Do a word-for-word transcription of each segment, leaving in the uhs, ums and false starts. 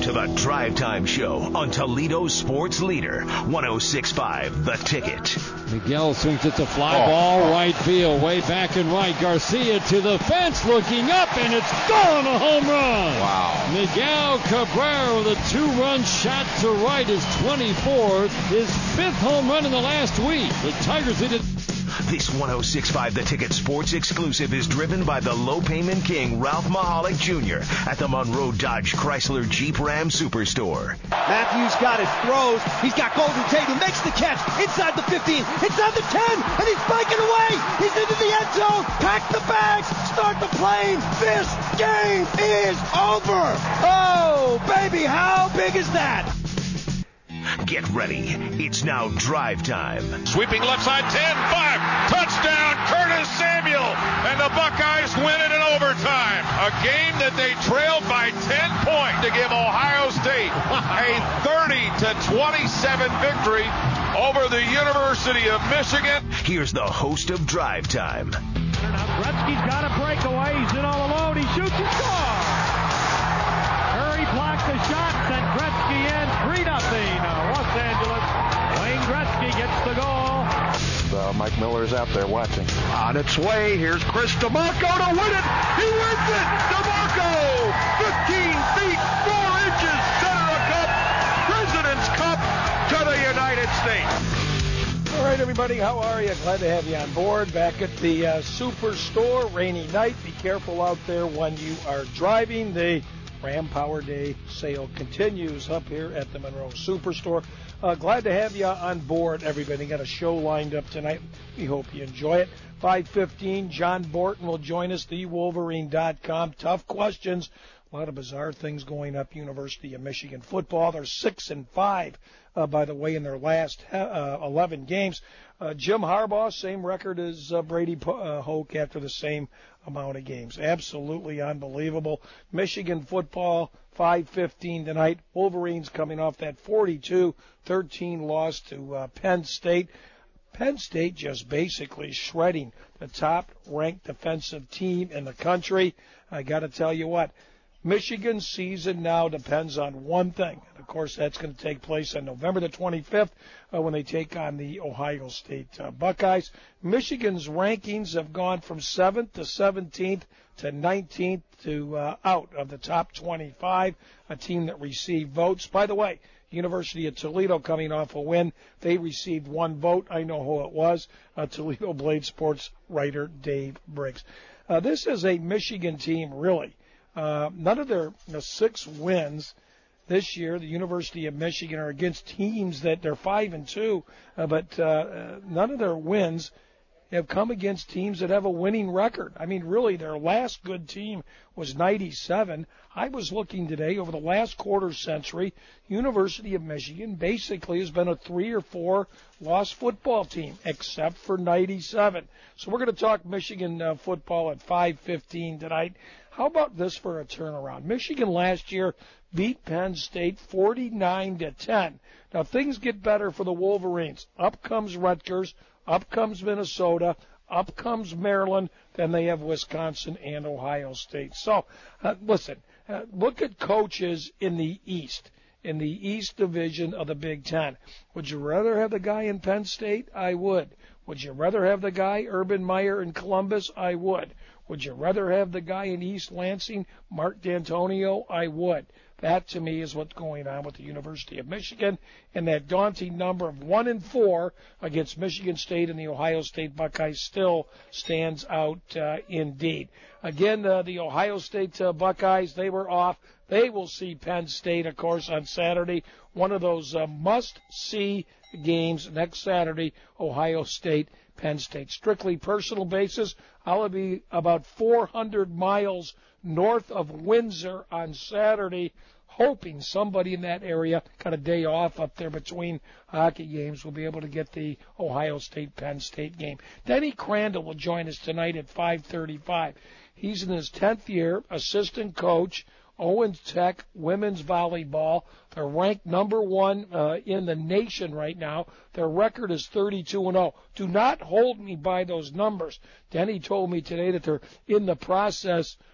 to the Drive Time Show on Toledo's sports leader, one oh six point five The Ticket. Miguel swings it to fly oh. ball, right field, way back and right. Garcia to the fence, looking up, and it's gone, a home run. Wow. Miguel Cabrera with a two-run shot to right, his twenty-fourth, his fifth home run in the last week. The Tigers did it. This one oh six point five The Ticket Sports exclusive is driven by the low-payment king, Ralph Mahalik Junior at the Monroe Dodge Chrysler Jeep Ram Superstore. Matthews got it, throws. He's got Golden Tate who makes the catch inside the fifteen, inside the ten, and he's breaking away. He's into the end zone. Pack the bags. Start the plane. This game is over. Oh, baby, how big is that? Get ready. It's now drive time. Sweeping left side, ten five. Touchdown, Curtis Samuel. And the Buckeyes win it in overtime. A game that they trailed by ten points to give Ohio State a thirty to twenty-seven victory over the University of Michigan. Here's the host of Drive Time. Now Gretzky's got a breakaway. He's in all alone. He shoots and scores. Hurry blocked the shot, sent Gretzky in. three nothing. Los Angeles. Wayne Gretzky gets the goal. Uh, Mike Miller's out there watching. On its way, here's Chris DeMarco to win it. He wins it. DeMarco, fifteen feet, four inches, center of cup, President's Cup to the United States. All right, everybody, how are you? Glad to have you on board. Back at the uh, Superstore, rainy night. Be careful out there when you are driving. The Ram Power Day sale continues up here at the Monroe Superstore. Uh, glad to have you on board, everybody. Got a show lined up tonight. We hope you enjoy it. five fifteen, John Borton will join us, the wolverine dot com. Tough questions. A lot of bizarre things going up. University of Michigan football. They're six and five, uh, by the way, in their last uh, eleven games. Uh, Jim Harbaugh, same record as uh, Brady uh, Hoke after the same amount of games. Absolutely unbelievable. Michigan football, five fifteen tonight. Wolverines coming off that forty-two thirteen loss to uh, Penn State. Penn State just basically shredding the top-ranked defensive team in the country. I got to tell you what, Michigan's season now depends on one thing. And, of course, that's going to take place on November the twenty-fifth uh, when they take on the Ohio State uh, Buckeyes. Michigan's rankings have gone from seventh to seventeenth to nineteenth to uh, out of the top twenty-five, a team that received votes. By the way, University of Toledo coming off a win. They received one vote. I know who it was, uh, Toledo Blade Sports writer Dave Briggs. Uh, this is a Michigan team, really. Uh, none of their you know, six wins this year, the University of Michigan, are against teams that they're five and two, uh, but uh, none of their wins have come against teams that have a winning record. I mean, really, their last good team was ninety-seven. I was looking today over the last quarter century. University of Michigan basically has been a three or four loss football team, except for ninety-seven. So we're going to talk Michigan uh, football at five fifteen tonight. How about this for a turnaround? Michigan last year beat Penn State forty-nine to ten. Now things get better for the Wolverines. Up comes Rutgers, up comes Minnesota, up comes Maryland, then they have Wisconsin and Ohio State. So, uh, listen, uh, look at coaches in the East, in the East Division of the Big Ten. Would you rather have the guy in Penn State? I would. Would you rather have the guy, Urban Meyer, in Columbus? I would. Would you rather have the guy in East Lansing, Mark D'Antonio? I would. That, to me, is what's going on with the University of Michigan, and that daunting number of one and four against Michigan State and the Ohio State Buckeyes still stands out uh, indeed. Again, uh, the Ohio State uh, Buckeyes, they were off. They will see Penn State, of course, on Saturday. One of those uh, must-see games next Saturday, Ohio State, Penn State. Strictly personal basis, I'll be about four hundred miles north of Windsor on Saturday, hoping somebody in that area got a day off up there between hockey games will be able to get the Ohio State-Penn State game. Denny Crandall will join us tonight at five thirty-five. He's in his tenth year, assistant coach, Owens Tech women's volleyball. They're ranked number one uh, in the nation right now. Their record is thirty-two and oh. Do not hold me by those numbers. Denny told me today that they're in the process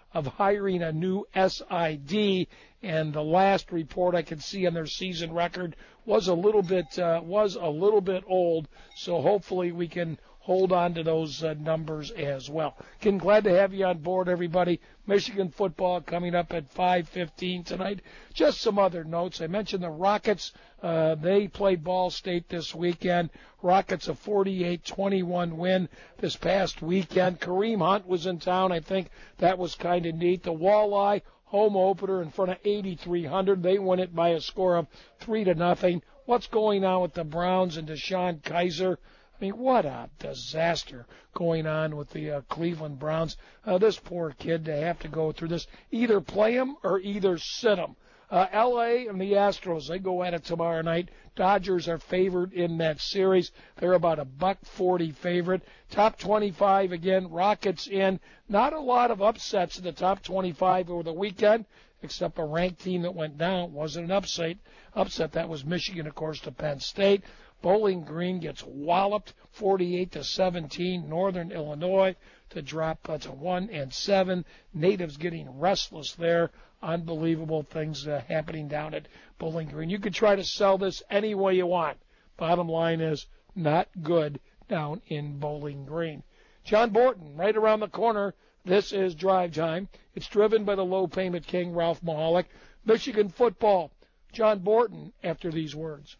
of hiring a new S I D, and the last report I could see on their season record was a little bit uh, was a little bit old. So hopefully we can hold on to those uh, numbers as well. Again, glad to have you on board, everybody. Michigan football coming up at five fifteen tonight. Just some other notes. I mentioned the Rockets. Uh, they played Ball State this weekend. Rockets a forty-eight twenty-one win this past weekend. Kareem Hunt was in town. I think that was kind of neat. The Walleye home opener in front of eighty-three hundred. They won it by a score of three to nothing. What's going on with the Browns and Deshaun Kaiser? I mean, what a disaster going on with the uh, Cleveland Browns. Uh, this poor kid, to have to go through this. Either play him or either sit him. Uh, L A and the Astros, they go at it tomorrow night. Dodgers are favored in that series. They're about a buck forty favorite. Top twenty-five again, Rockets in. Not a lot of upsets in the top twenty-five over the weekend, except a ranked team that went down. Wasn't an upset. Upset that was Michigan, of course, to Penn State. Bowling Green gets walloped, forty-eight to seventeen. Northern Illinois to drop uh, to one and seven. Natives getting restless there. Unbelievable things uh, happening down at Bowling Green. You could try to sell this any way you want. Bottom line is not good down in Bowling Green. John Borton, right around the corner. This is Drive Time. It's driven by the low payment king, Ralph Mahalik. Michigan football. John Borton after these words.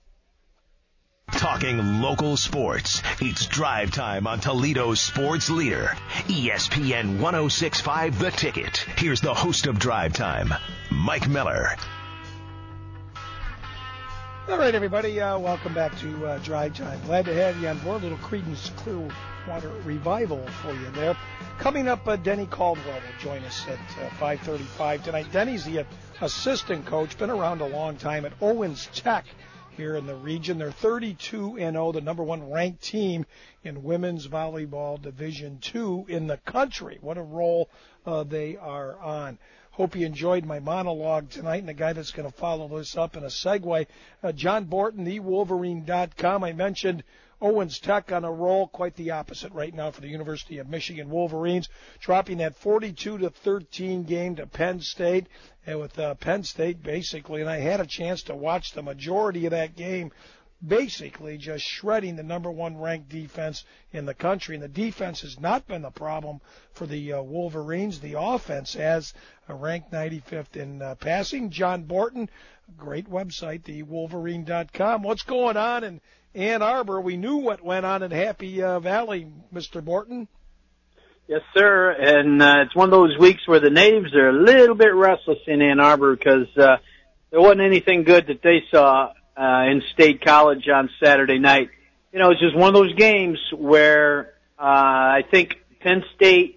Talking local sports. It's Drive Time on Toledo's sports leader, E S P N one oh six point five The Ticket. Here's the host of Drive Time, Mike Miller. All right, everybody, uh, welcome back to uh, Drive Time. Glad to have you on board. A little Creedence Clearwater Revival for you there. Coming up, uh, Denny Caldwell will join us at uh, five thirty-five tonight. Denny's the uh, assistant coach, been around a long time at Owens Tech here in the region. They're thirty-two and oh, the number one ranked team in women's volleyball Division two in the country. What a role uh, they are on. Hope you enjoyed my monologue tonight, and the guy that's going to follow this up in a segue, uh, John Borton, the Wolverine dot com. I mentioned Owens Tech on a roll, quite the opposite right now for the University of Michigan Wolverines, dropping that forty-two to thirteen game to Penn State, and with uh, Penn State basically, and I had a chance to watch the majority of that game, basically just shredding the number one ranked defense in the country. And the defense has not been the problem for the uh, Wolverines. The offense has uh, ranked ninety-fifth in uh, passing. John Borton, great website, the Wolverine dot com. What's going on in Ann Arbor? We knew what went on in Happy uh, Valley, Mister Borton. Yes, sir. And uh, it's one of those weeks where the natives are a little bit restless in Ann Arbor because uh, there wasn't anything good that they saw uh, in State College on Saturday night. You know, it's just one of those games where uh, I think Penn State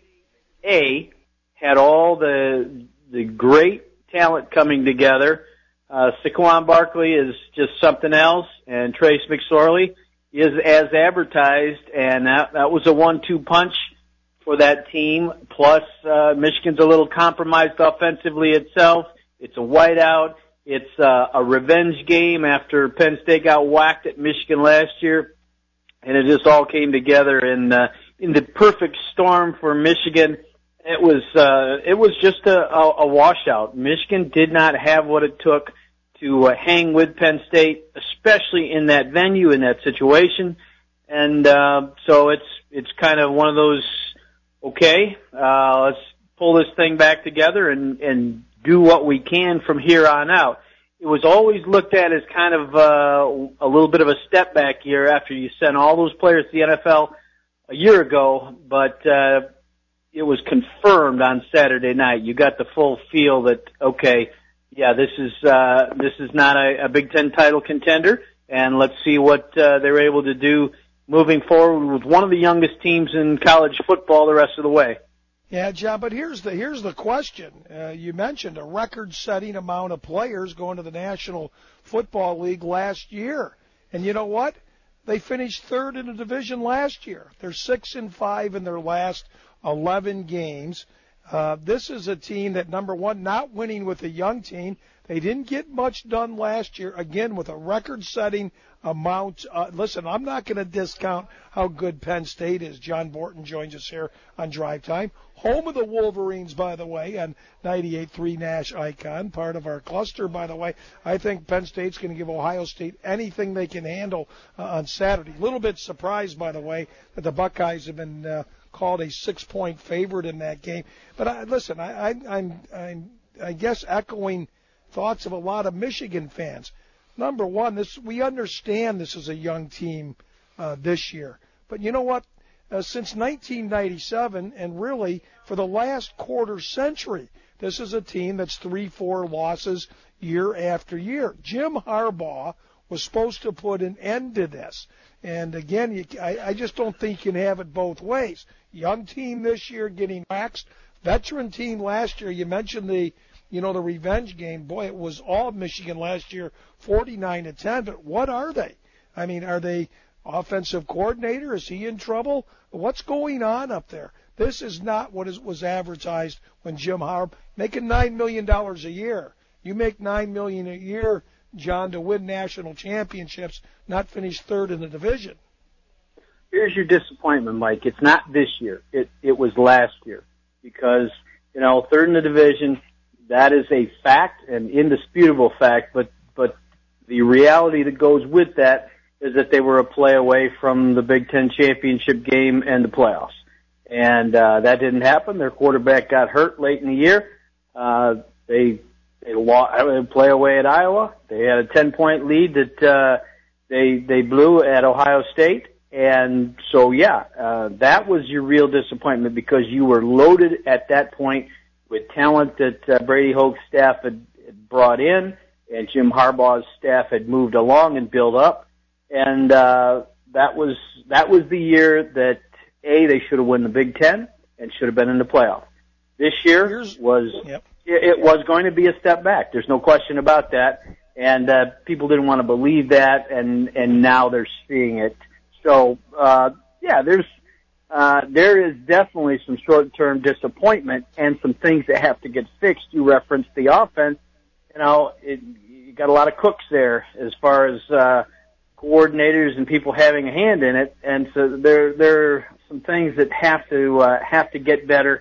A had all the the great talent coming together. Uh, Saquon Barkley is just something else, and Trace McSorley is as advertised, and that, that was a one two punch for that team. Plus, uh, Michigan's a little compromised offensively itself. It's a whiteout. It's uh, a revenge game after Penn State got whacked at Michigan last year, and it just all came together in uh, in the perfect storm for Michigan. It was uh, it was just a, a, a washout. Michigan did not have what it took to uh, hang with Penn State, especially in that venue, in that situation, and uh, so it's it's kind of one of those. Okay, uh, let's pull this thing back together and, and do what we can from here on out. It was always looked at as kind of uh, a little bit of a step back year after you sent all those players to the N F L a year ago, but uh, it was confirmed on Saturday night. You got the full feel that, okay, yeah, this is uh, this is not a, a Big Ten title contender, and let's see what uh, they're able to do moving forward with one of the youngest teams in college football the rest of the way. Yeah, John, but here's the here's the question. Uh, you mentioned a record-setting amount of players going to the National Football League last year. And you know what? They finished third in the division last year. They're six and five in their last eleven games. Uh, this is a team that, number one, not winning with a young team. They didn't get much done last year, again, with a record-setting amount. Uh, listen, I'm not going to discount how good Penn State is. John Borton joins us here on Drive Time. Home of the Wolverines, by the way, on ninety-eight point three Nash Icon, part of our cluster, by the way. I think Penn State's going to give Ohio State anything they can handle uh, on Saturday. A little bit surprised, by the way, that the Buckeyes have been uh, called a six-point favorite in that game. But I, listen, I, I, I'm, I'm, I guess, echoing thoughts of a lot of Michigan fans. Number one, this we understand this is a young team uh, this year. But you know what? Uh, since nineteen ninety-seven, and really for the last quarter century, this is a team that's three, four losses year after year. Jim Harbaugh was supposed to put an end to this. And again, you, I, I just don't think you can have it both ways. Young team this year getting waxed. Veteran team last year. You mentioned the, you know, the revenge game. Boy, it was all Michigan last year, forty-nine to ten. But what are they? I mean, are they offensive coordinator? Is he in trouble? What's going on up there? This is not what is, was advertised when Jim Harbaugh making nine million dollars a year. You make nine million dollars a year, John, to win national championships, not finish third in the division. Here's your disappointment, Mike. It's not this year. It it was last year because, you know, third in the division, that is a fact, an indisputable fact, but but the reality that goes with that is that they were a play away from the Big Ten championship game and the playoffs. And uh, that didn't happen. Their quarterback got hurt late in the year. Uh, they they lost, I mean, play away at Iowa. They had a ten-point lead that uh, they they blew at Ohio State. And so, yeah, uh, that was your real disappointment because you were loaded at that point with talent that uh, Brady Hoke's staff had brought in and Jim Harbaugh's staff had moved along and built up. And uh, that was that was the year that, A, they should have won the Big Ten and should have been in the playoff. This year Here's, was yep. it, it was going to be a step back. There's no question about that. And uh, people didn't want to believe that, and, and now they're seeing it. So, uh, yeah, there's uh, there is definitely some short-term disappointment and some things that have to get fixed. You referenced the offense. You know, it, you got a lot of cooks there as far as uh, coordinators and people having a hand in it, and so there there are some things that have to uh, have to get better.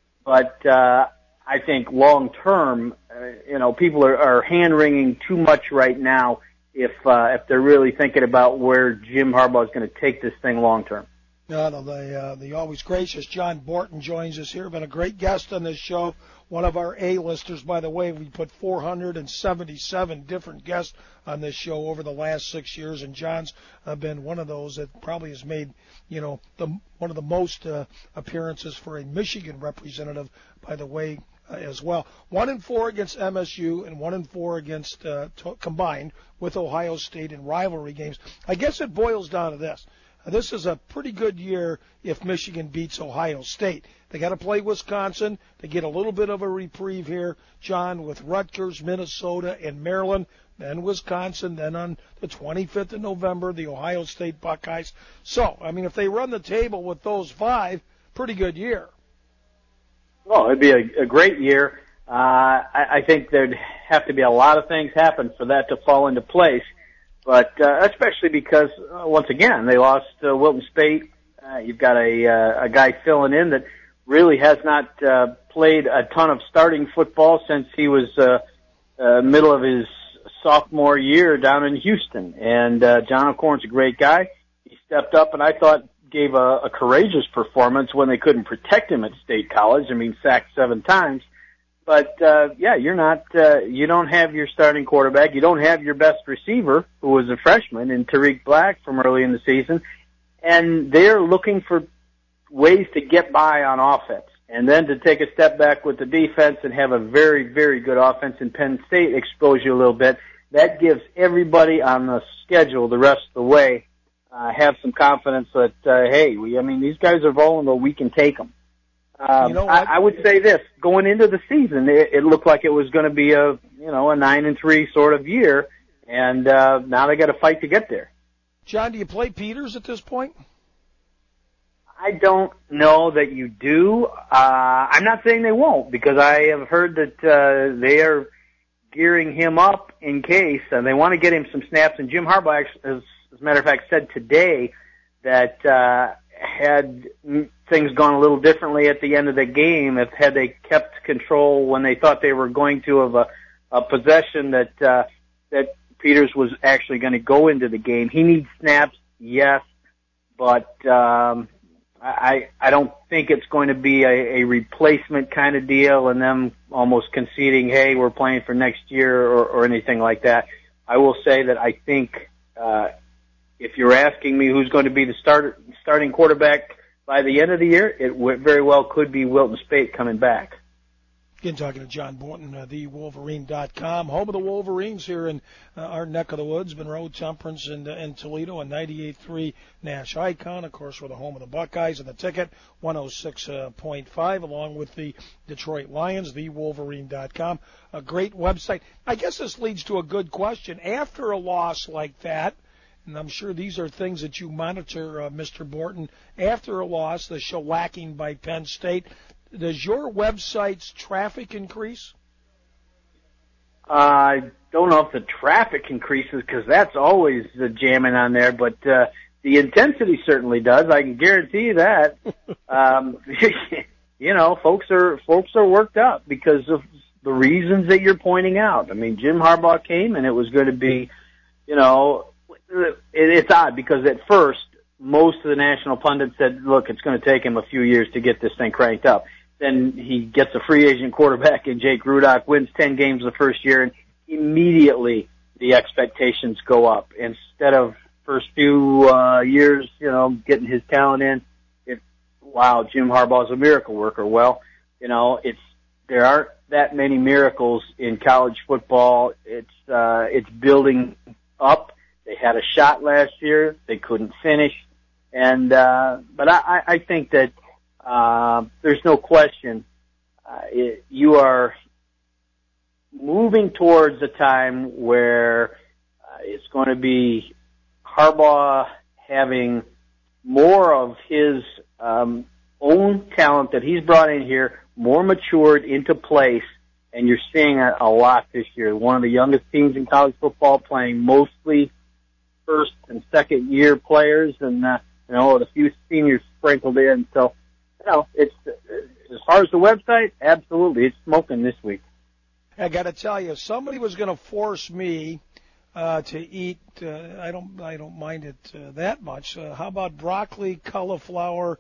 But uh, I think long-term, uh, you know, people are, are hand-wringing too much right now if uh, if they're really thinking about where Jim Harbaugh is going to take this thing long-term. No, no, the, uh, the always gracious John Borton joins us here. Been a great guest on this show. One of our A-listers, by the way. We put four hundred seventy-seven different guests on this show over the last six years, and John's uh, been one of those that probably has made, you know, the one of the most uh, appearances for a Michigan representative, by the way, uh, as well. One and four against M S U and one and four against uh, to- combined with Ohio State in rivalry games. I guess it boils down to this. This is a pretty good year if Michigan beats Ohio State. They got to play Wisconsin. They get a little bit of a reprieve here, John, with Rutgers, Minnesota, and Maryland, then Wisconsin, then on the twenty-fifth of November, the Ohio State Buckeyes. So, I mean, if they run the table with those five, pretty good year. Well, it'd be a, a great year. Uh, I, I think there'd have to be a lot of things happen for that to fall into place. But uh, especially because, uh, once again, they lost uh, Wilton Speight. Uh, you've got a, uh, a guy filling in that really has not uh, played a ton of starting football since he was uh, uh, middle of his sophomore year down in Houston. And uh, John O'Corn's a great guy. He stepped up and I thought gave a, a courageous performance when they couldn't protect him at State College. I mean, sacked seven times. But, uh, yeah, you're not, uh, you don't have your starting quarterback. You don't have your best receiver, who was a freshman, in Tariq Black from early in the season. And they're looking for ways to get by on offense. And then to take a step back with the defense and have a very, very good offense in Penn State expose you a little bit. That gives everybody on the schedule the rest of the way, uh, have some confidence that, uh, hey, we, I mean, these guys are vulnerable. We can take them. Um, you know I, I would say this, going into the season, it, it looked like it was going to be a, you know, a nine and three sort of year, and uh, now they got to fight to get there. John, do you play Peters at this point? I don't know that you do. Uh, I'm not saying they won't, because I have heard that uh, they are gearing him up in case, and they want to get him some snaps. And Jim Harbaugh, as, as a matter of fact, said today that uh, had things gone a little differently at the end of the game, if had they kept control when they thought they were going to of a, a possession, that uh, that Peters was actually going to go into the game. He needs snaps, yes, but um, I I don't think it's going to be a, a replacement kind of deal and them almost conceding, hey, we're playing for next year or, or anything like that. I will say that I think uh, if you're asking me who's going to be the start, starting quarterback by the end of the year, it w- very well could be Wilton Speight coming back. Again, talking to John Borton, uh, the Wolverine dot com, home of the Wolverines here in uh, our neck of the woods, Monroe, Temperance, and, uh, and Toledo, and ninety-eight point three Nash Icon. Of course, we're the home of the Buckeyes and the Ticket, one oh six point five, along with the Detroit Lions, the Wolverine dot com. A great website. I guess this leads to a good question. After a loss like that, and I'm sure these are things that you monitor, uh, Mister Borton, after a loss, the shellacking by Penn State, does your website's traffic increase? I don't know if the traffic increases, because that's always the jamming on there, but uh, the intensity certainly does. I can guarantee you that. um, you know, folks are folks are worked up because of the reasons that you're pointing out. I mean, Jim Harbaugh came, and it was going to be, you know, it, it's odd because at first most of the national pundits said, look, it's going to take him a few years to get this thing cranked up. Then he gets a free agent quarterback in Jake Rudock, wins ten games the first year, and immediately the expectations go up. Instead of first few uh, years, you know, getting his talent in, it, wow, Jim Harbaugh's a miracle worker. Well, you know, it's there aren't that many miracles in college football. It's uh, it's building up. They had a shot last year. They couldn't finish. And uh, but I, I think that Uh, there's no question uh, it, you are moving towards a time where uh, it's going to be Harbaugh having more of his um, own talent that he's brought in here, more matured into place, and you're seeing a, a lot this year. One of the youngest teams in college football, playing mostly first and second year players, and uh, you know, with a few seniors sprinkled in. So, you know, it's as far as the website, absolutely, it's smoking this week. I got to tell you, if somebody was going to force me uh, to eat, uh, I don't, I don't mind it uh, that much. Uh, how about broccoli, cauliflower,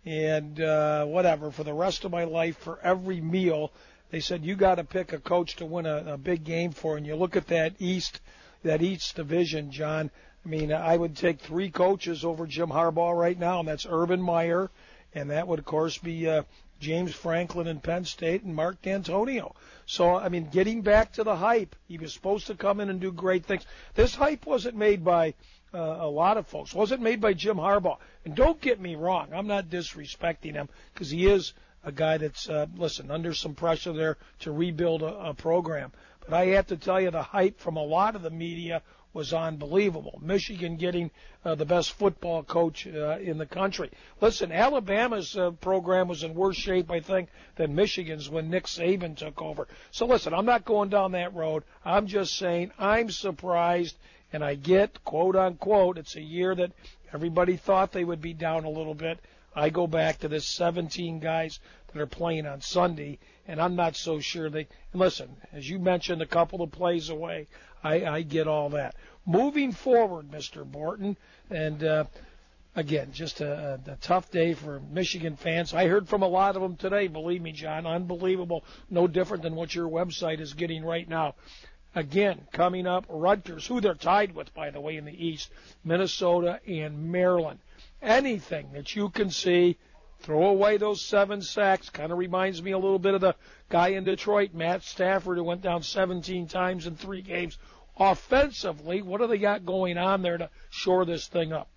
and uh, whatever for the rest of my life for every meal? They said you got to pick a coach to win a, a big game for, and you look at that East, that East division, John. I mean, I would take three coaches over Jim Harbaugh right now, and that's Urban Meyer. And that would, of course, be uh, James Franklin in Penn State and Mark D'Antonio. So, I mean, getting back to the hype, he was supposed to come in and do great things. This hype wasn't made by uh, a lot of folks. It wasn't made by Jim Harbaugh. And don't get me wrong, I'm not disrespecting him because he is a guy that's, uh, listen, under some pressure there to rebuild a, a program. But I have to tell you, the hype from a lot of the media was unbelievable. Michigan getting uh, the best football coach uh, in the country. Listen, Alabama's uh, program was in worse shape, I think, than Michigan's when Nick Saban took over. So listen, I'm not going down that road. I'm just saying I'm surprised, and I get, quote unquote, it's a year that everybody thought they would be down a little bit. I go back to this seventeen guys that are playing on Sunday, and I'm not so sure they. And listen, as you mentioned, a couple of plays away. I, I get all that. Moving forward, Mister Borton, and uh, again, just a, a tough day for Michigan fans. I heard from a lot of them today, believe me, John, unbelievable, no different than what your website is getting right now. Again, coming up, Rutgers, who they're tied with, by the way, in the East, Minnesota and Maryland. Anything that you can see, throw away those seven sacks. Kind of reminds me a little bit of the guy in Detroit, Matt Stafford, who went down seventeen times in three games. Offensively, what do they got going on there to shore this thing up?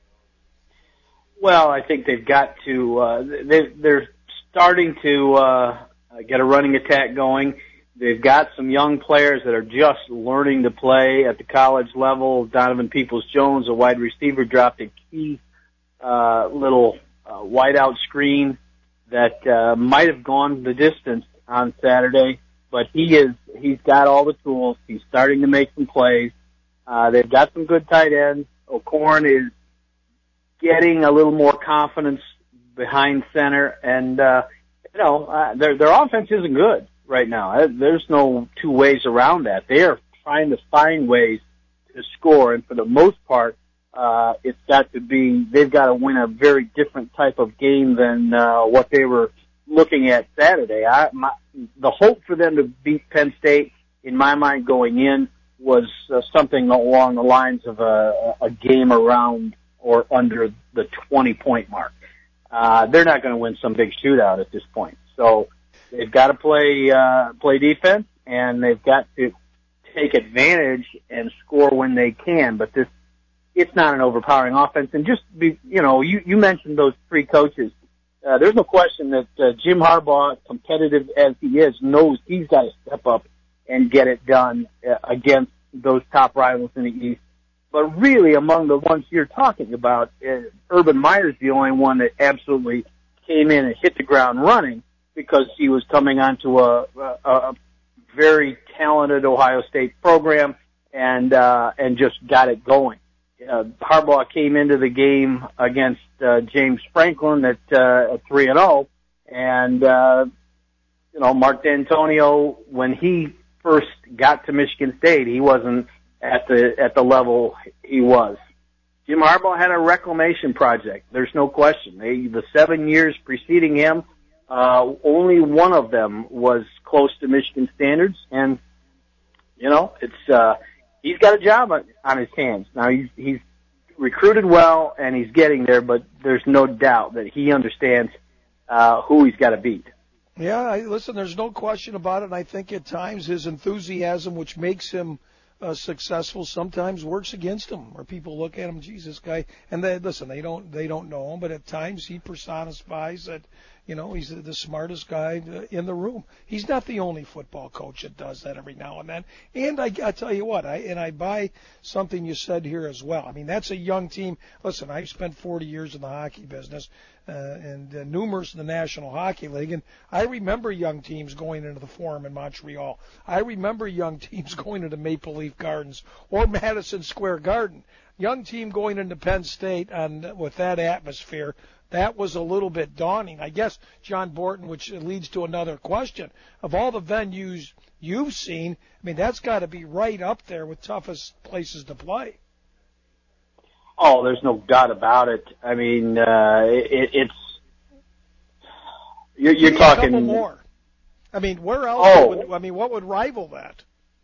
Well, I think they've got to, uh, they, they're starting to uh, get a running attack going. They've got some young players that are just learning to play at the college level. Donovan Peoples-Jones, a wide receiver, dropped a key uh, little uh, wideout screen that uh, might have gone the distance on Saturday, but he is he's got all the tools. He's starting to make some plays. Uh, they've got some good tight ends. O'Korn is getting a little more confidence behind center, and uh, you know uh, their their offense isn't good right now. There's no two ways around that. They are trying to find ways to score, and for the most part, uh, it's got to be they've got to win a very different type of game than uh, what they were looking at Saturday. I, my, the hope for them to beat Penn State, in my mind, going in was uh, something along the lines of a, a game around or under the twenty-point mark. Uh, they're not going to win some big shootout at this point. So they've got to play uh, play defense, and they've got to take advantage and score when they can. But this, it's not an overpowering offense. And just be, you know, you, you mentioned those three coaches. Uh, there's no question that uh, Jim Harbaugh, competitive as he is, knows he's got to step up and get it done uh, against those top rivals in the East. But really, among the ones you're talking about, uh, Urban Meyer's the only one that absolutely came in and hit the ground running because he was coming onto a, a, a very talented Ohio State program and uh, and just got it going. Uh, Harbaugh came into the game against uh, James Franklin at uh, three and zero, and uh, you know Mark D'Antonio, when he first got to Michigan State, he wasn't at the at the level he was. Jim Harbaugh had a reclamation project. There's no question. They, the seven years preceding him, uh, only one of them was close to Michigan standards, and you know it's uh, he's got a job on, on his hands now. He's, he's recruited well and he's getting there, but there's no doubt that he understands uh, who he's got to beat. Yeah, I, listen, there's no question about it. And I think at times his enthusiasm, which makes him uh, successful, sometimes works against him. Or people look at him, Jesus guy, and they listen. They don't they don't know him, but at times he personifies that. You know, he's the smartest guy in the room. He's not the only football coach that does that every now and then. And I, I tell you what, I and I buy something you said here as well. I mean, that's a young team. Listen, I've spent forty years in the hockey business uh, and uh, numerous in the National Hockey League, and I remember young teams going into the Forum in Montreal. I remember young teams going into Maple Leaf Gardens or Madison Square Garden. Young team going into Penn State and with that atmosphere. That was a little bit daunting. I guess, John Borton, which leads to another question. Of all the venues you've seen, I mean, that's got to be right up there with toughest places to play. Oh, there's no doubt about it. I mean, uh, it, it's you're, you're talking. A couple more. I mean, where else? Oh. Would, I mean, what would rival that?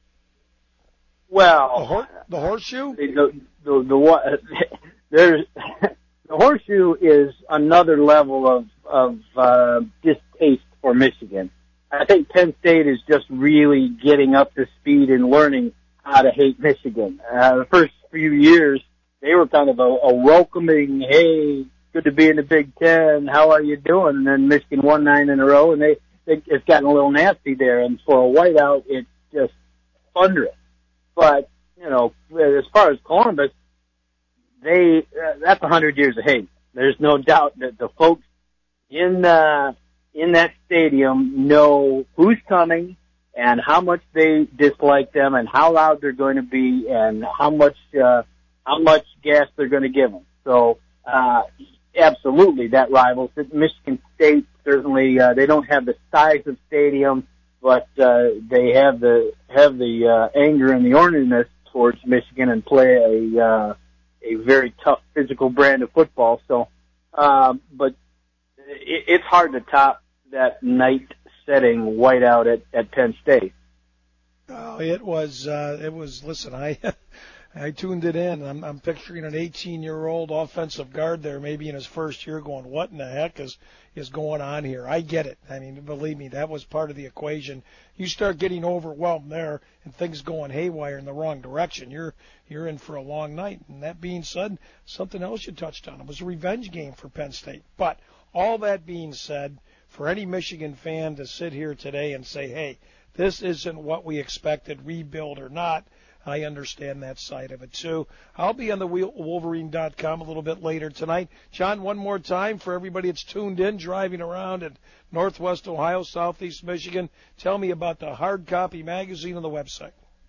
Well, the, hor- the horseshoe. The the, the what? There's. The horseshoe is another level of, of uh, distaste for Michigan. I think Penn State is just really getting up to speed and learning how to hate Michigan. Uh, the first few years, they were kind of a, a welcoming, hey, good to be in the Big Ten, how are you doing? And then Michigan won nine in a row, and they, they it's gotten a little nasty there. And for a whiteout, it's just thunderous. But, you know, as far as Columbus, They uh, that's a hundred years of hate. There's no doubt that the folks in uh, in that stadium know who's coming and how much they dislike them and how loud they're going to be and how much uh, how much gas they're going to give them. So uh, absolutely, that rivals Michigan State. Certainly, uh, they don't have the size of stadium, but uh, they have the have the uh, anger and the orneriness towards Michigan and play a uh, a very tough physical brand of football. So, uh, but it, it's hard to top that night setting whiteout at, at Penn State. Oh, it was, uh, it was, listen, I, I tuned it in. I'm, I'm picturing an eighteen year old offensive guard there, maybe in his first year going, what in the heck is, is going on here? I get it. I mean, believe me, that was part of the equation. You start getting overwhelmed there and things going haywire in the wrong direction, you're you're in for a long night. And that being said, something else you touched on, it was a revenge game for Penn State. But all that being said, for any Michigan fan to sit here today and say, hey, this isn't what we expected, rebuild or not, I understand that side of it, too. I'll be on the Wolverine dot com a little bit later tonight. John, one more time for everybody that's tuned in, driving around in Northwest Ohio, Southeast Michigan. Tell me about the hard copy magazine and the website.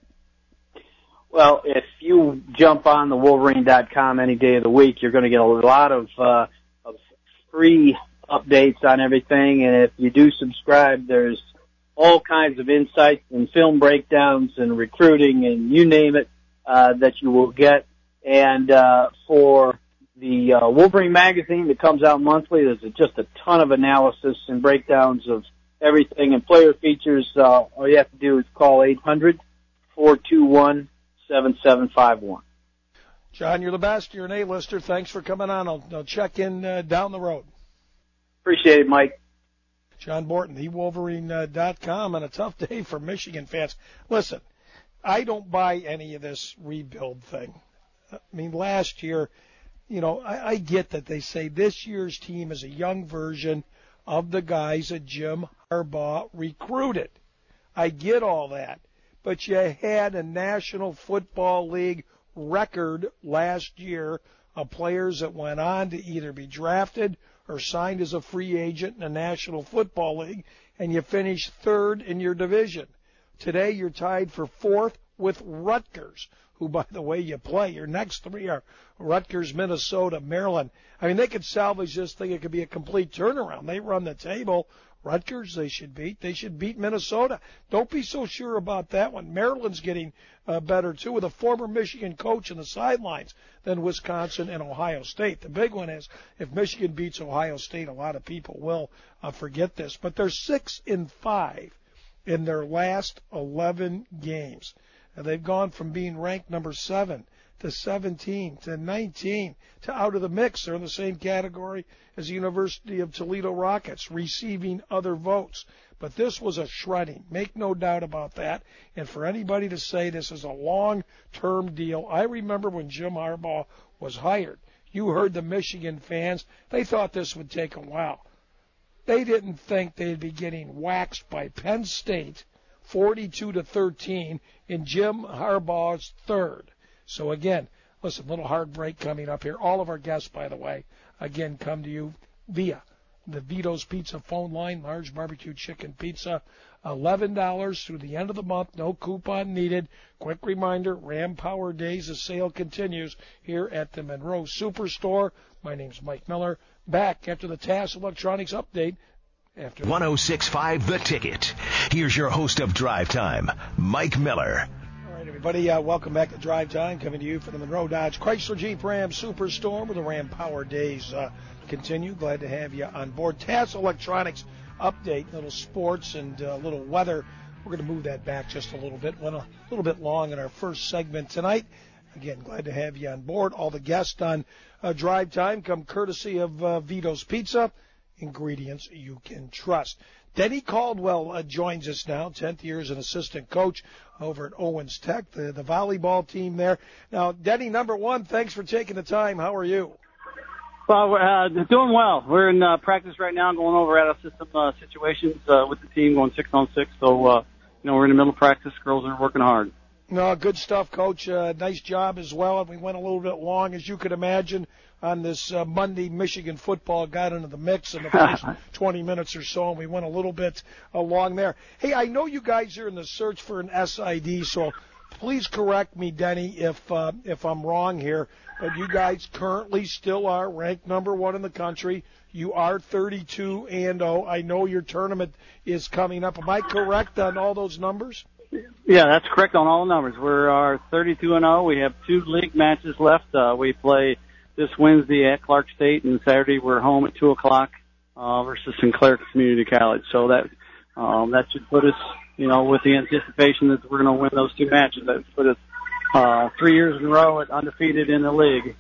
Well, if you jump on the Wolverine dot com any day of the week, you're going to get a lot of, uh, of free updates on everything. And if you do subscribe, there's all kinds of insights and film breakdowns and recruiting and you name it, uh, that you will get. And, uh, for the, uh, Wolverine magazine that comes out monthly, there's just a ton of analysis and breakdowns of everything and player features. Uh, all you have to do is call eight hundred, four two one, seven seven five one. John, you're the best. You're an A-lister. Thanks for coming on. I'll, I'll check in, uh, down the road. Appreciate it, Mike. John Borton, the Wolverine dot com, and a tough day for Michigan fans. Listen, I don't buy any of this rebuild thing. I mean, last year, you know, I, I get that they say this year's team is a young version of the guys that Jim Harbaugh recruited. I get all that. But you had a National Football League record last year of players that went on to either be drafted or signed as a free agent in the National Football League, and you finished third in your division. Today you're tied for fourth with Rutgers, who, by the way, you play. Your next three are Rutgers, Minnesota, Maryland. I mean, they could salvage this thing. It could be a complete turnaround. They run the table. Rutgers they should beat. They should beat Minnesota. Don't be so sure about that one. Maryland's getting uh, better, too, with a former Michigan coach in the sidelines than Wisconsin and Ohio State. The big one is if Michigan beats Ohio State, a lot of people will uh, forget this. But they're six and five in their last eleven games. And they've gone from being ranked number seven to seventeen to nineteen to out of the mix. They're in the same category as the University of Toledo Rockets, receiving other votes. But this was a shredding. Make no doubt about that. And for anybody to say this is a long-term deal, I remember when Jim Harbaugh was hired. You heard the Michigan fans. They thought this would take a while. They didn't think they'd be getting waxed by Penn State forty-two to thirteen in Jim Harbaugh's third. So, again, listen, a little heartbreak coming up here. All of our guests, by the way, again, come to you via the Vito's Pizza phone line, large barbecue chicken pizza, eleven dollars through the end of the month, no coupon needed. Quick reminder, Ram Power Days, the sale continues here at the Monroe Superstore. My name's Mike Miller. Back after the T A S Electronics update. After one oh six point five The Ticket. Here's your host of Drive Time, Mike Miller. All right, everybody, uh, welcome back to Drive Time, coming to you from the Monroe Dodge Chrysler Jeep Ram Superstore, where the Ram Power Days uh, continue. Glad to have you on board. T A S Electronics update, little sports and a uh, little weather. We're going to move that back just a little bit. Went a little bit long in our first segment tonight. Again, glad to have you on board. All the guests on uh, Drive Time come courtesy of uh, Vito's Pizza. Ingredients you can trust. Denny Caldwell uh, joins us now, tenth year as an assistant coach over at Owens Tech, the, the volleyball team there. Now, Denny, number one, thanks for taking the time. How are you? Well, uh, doing well. We're in uh, practice right now, going over out of system uh, situations uh, with the team, going six on six. So, uh, you know, we're in the middle of practice. Girls are working hard. No, good stuff, Coach. Uh, nice job as well. And we went a little bit long, as you could imagine, on this uh, Monday. Michigan football got into the mix in the first twenty minutes or so, and we went a little bit along there. Hey, I know you guys are in the search for an S I D, so please correct me, Denny, if uh, if I'm wrong here. But you guys currently still are ranked number one in the country. You are thirty-two and oh. I know your tournament is coming up. Am I correct on all those numbers? Yeah, that's correct on all the numbers. We're are thirty-two and oh. We have two league matches left. Uh, we play this Wednesday at Clark State, and Saturday we're home at two o'clock uh, versus Sinclair Community College. So that um, that should put us, you know, with the anticipation that we're going to win those two matches. That would put us uh, three years in a row at undefeated in the league.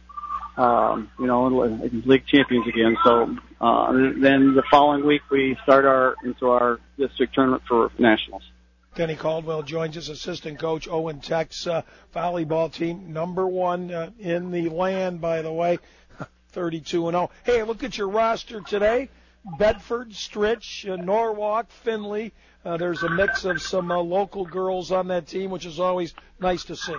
Um, you know, league champions again. So uh, then the following week we start our into our district tournament for nationals. Denny Caldwell joins us, assistant coach, Owen Tech's uh, volleyball team, number one uh, in the land, by the way, thirty-two and oh. Hey, look at your roster today. Bedford, Stritch, uh, Norwalk, Findlay. Uh, there's a mix of some uh, local girls on that team, which is always nice to see.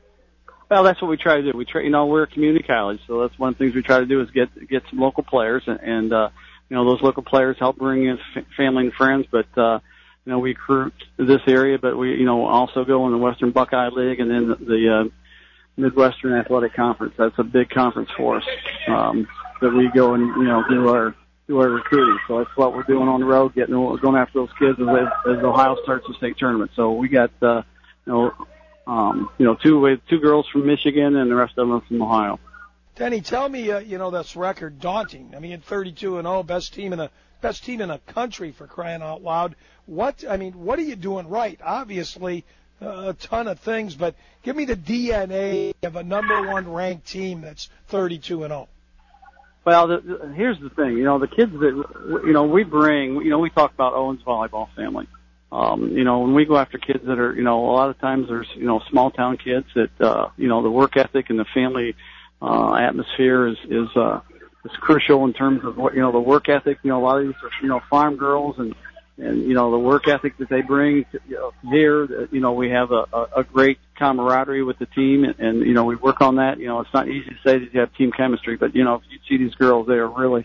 Well, that's what we try to do. We try, you know, we're a community college, so that's one of the things we try to do is get get some local players, and, and uh, you know, those local players help bring in f- family and friends. But uh, you know, we recruit this area, but we, you know, also go in the Western Buckeye League and then the, the uh, Midwestern Athletic Conference. That's a big conference for us um, that we go and you know do our do our recruiting. So that's what we're doing on the road, getting going after those kids as, as Ohio starts the state tournament. So we got uh, you know. Um, you know, two two girls from Michigan and the rest of them from Ohio. Denny, tell me, uh, you know, this record daunting. I mean, thirty-two and oh, best team in the best team in the country, for crying out loud. What I mean, what are you doing right? Obviously, uh, a ton of things, but give me the D N A of a number one ranked team that's thirty-two and oh. Well, the, the, here's the thing. You know, the kids that you know we bring. You know, we talk about Owens volleyball family. Um, you know, when we go after kids that are, you know, a lot of times there's, you know, small town kids that, uh, you know, the work ethic and the family, uh, atmosphere is, is, uh, is crucial in terms of what, you know, the work ethic. You know, a lot of these are, you know, farm girls and, and, you know, the work ethic that they bring to, you know, here, you know, we have a, a, a great camaraderie with the team and, and, you know, we work on that. You know, it's not easy to say that you have team chemistry, but, you know, if you see these girls, they are really,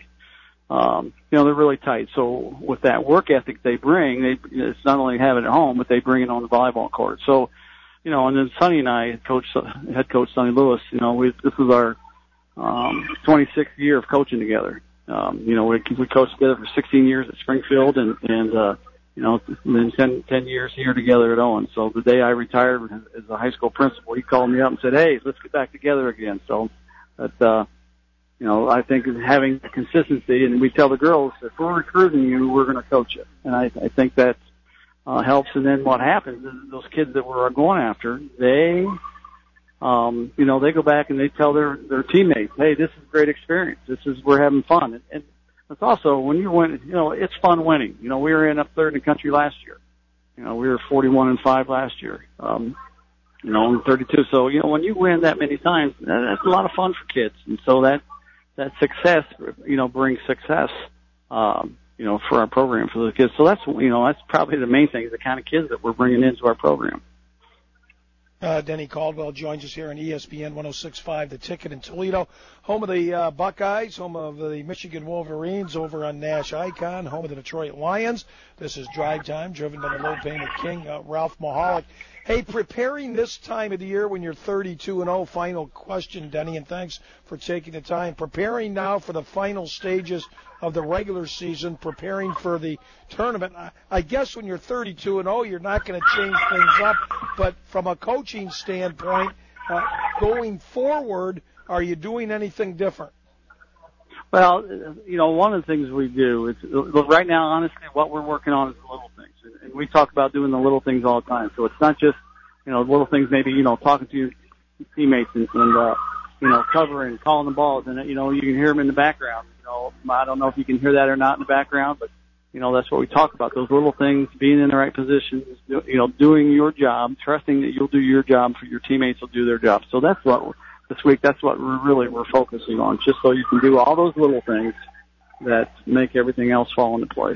Um, you know, they're really tight. So with that work ethic they bring, they, it's not only have it at home, but they bring it on the volleyball court. So, you know, and then Sonny and I, coach, head coach Sonny Lewis, you know, we, this is our, um, twenty-sixth year of coaching together. Um, you know, we, we coached together for sixteen years at Springfield and, and, uh, you know, then ten, ten years here together at Owens. So the day I retired as a high school principal, he called me up and said, hey, let's get back together again. So that, uh, You know, I think having a consistency, and we tell the girls, if we're recruiting you, we're going to coach you. And I, I think that uh, helps. And then what happens is those kids that we're going after, they, um, you know, they go back and they tell their, their teammates, hey, this is a great experience. This is, we're having fun. And, and it's also, when you win, you know, it's fun winning. You know, we were in up third in the country last year. You know, we were forty-one and five last year. Um, you know, thirty-two. So, you know, when you win that many times, that's a lot of fun for kids. And so that, that success, you know, brings success, um, you know, for our program, for the kids. So that's, you know, that's probably the main thing, is the kind of kids that we're bringing into our program. Uh, Denny Caldwell joins us here on E S P N one oh six point five, The Ticket in Toledo, home of the uh, Buckeyes, home of the Michigan Wolverines, over on Nash Icon, home of the Detroit Lions. This is Drive Time, driven by the low-payment king, uh, Ralph Mahalik. Hey, preparing this time of the year when you're thirty-two and oh, final question, Denny, and thanks for taking the time. Preparing now for the final stages of the regular season, preparing for the tournament. I, I guess when you're thirty-two and oh, you're not going to change things up, but from a coaching standpoint, uh, going forward, are you doing anything different? Well, you know, one of the things we do is, right now, honestly, what we're working on is the little things. And we talk about doing the little things all the time. So it's not just, you know, little things, maybe, you know, talking to your teammates and, and uh, you know, covering, calling the balls. And, you know, you can hear them in the background. You know, I don't know if you can hear that or not in the background, but, you know, that's what we talk about, those little things, being in the right positions, you know, doing your job, trusting that you'll do your job, for your teammates will do their job. So that's what, this week, that's what we're really, we're focusing on, just so you can do all those little things that make everything else fall into place.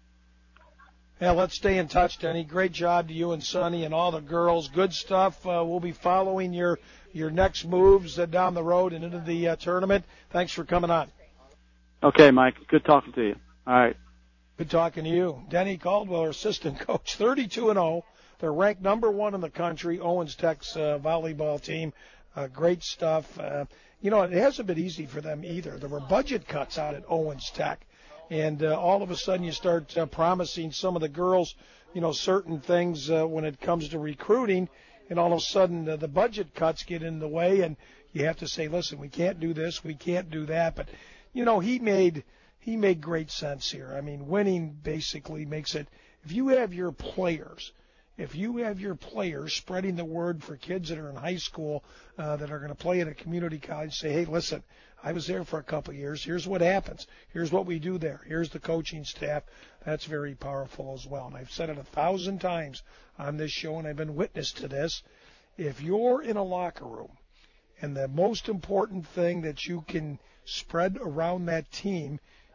Yeah, let's stay in touch, Denny. Great job to you and Sonny and all the girls. Good stuff. Uh, we'll be following your your next moves uh, down the road and into the uh, tournament. Thanks for coming on. Okay, Mike. Good talking to you. All right. Good talking to you. Denny Caldwell, our assistant coach, thirty-two and oh. They're ranked number one in the country, Owens Tech's uh, volleyball team. Uh, great stuff. Uh, you know, it hasn't been easy for them either. There were budget cuts out at Owens Tech. And uh, all of a sudden you start uh, promising some of the girls, you know, certain things uh, when it comes to recruiting, and all of a sudden uh, the budget cuts get in the way, and you have to say, listen, we can't do this, we can't do that. But, you know, he made he made great sense here. I mean, winning basically makes it, if you have your players, if you have your players spreading the word for kids that are in high school uh, that are going to play at a community college, say, hey, listen, I was there for a couple of years. Here's what happens. Here's what we do there. Here's the coaching staff. That's very powerful as well. And I've said it a thousand times on this show, and I've been witness to this. If you're in a locker room and the most important thing that you can spread around that team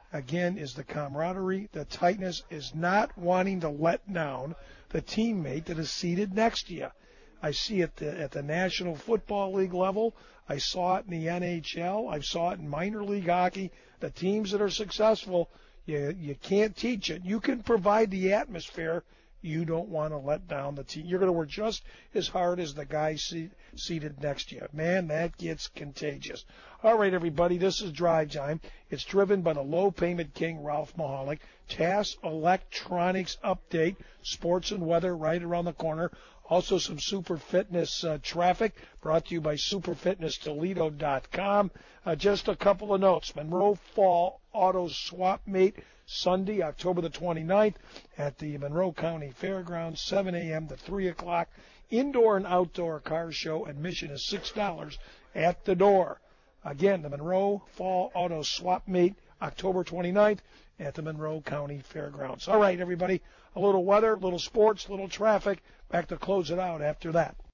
again, is the camaraderie, the tightness, is not wanting to let down the teammate that is seated next to you. I see it at the, at the National Football League level. I saw it in the N H L. I saw it in minor league hockey. The teams that are successful, you, you can't teach it. You can provide the atmosphere. You don't want to let down the team. You're going to work just as hard as the guy seat, seated next to you. Man, that gets contagious. All right, everybody, this is Drive Time. It's driven by the low payment king, Ralph Mahalik. T A S Electronics update, sports and weather right around the corner. Also some Super Fitness uh, traffic brought to you by super fitness toledo dot com. Uh, just a couple of notes. Monroe Fall Auto Swap Meet, Sunday, October the twenty-ninth at the Monroe County Fairgrounds, seven a.m. to three o'clock. Indoor and outdoor car show. Admission is six dollars at the door. Again, the Monroe Fall Auto Swap Meet, October twenty-ninth at the Monroe County Fairgrounds. All right, everybody, a little weather, a little sports, a little traffic. Back to close it out after that.